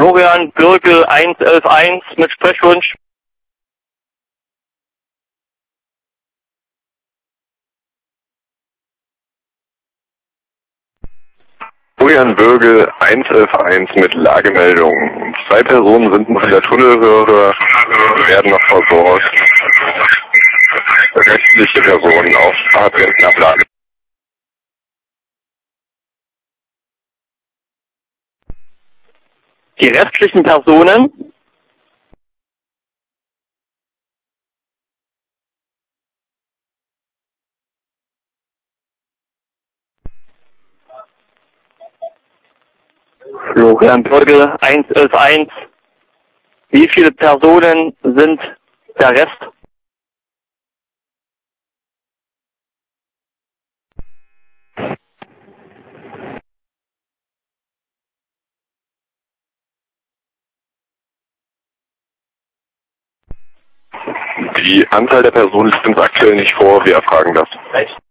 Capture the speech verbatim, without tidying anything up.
Florian Bürgel eins elf eins mit Sprechwunsch. Florian Bürgel eins elf eins mit Lagemeldung. Zwei Personen sind noch in der Tunnelröhre, werden noch versorgt. Restliche Personen auf Patientenablage. Die restlichen Personen Florian Bürgel eins elf eins. Wie viele Personen sind der Rest? Die Anzahl der Personen liegt uns aktuell nicht vor, wir erfragen das.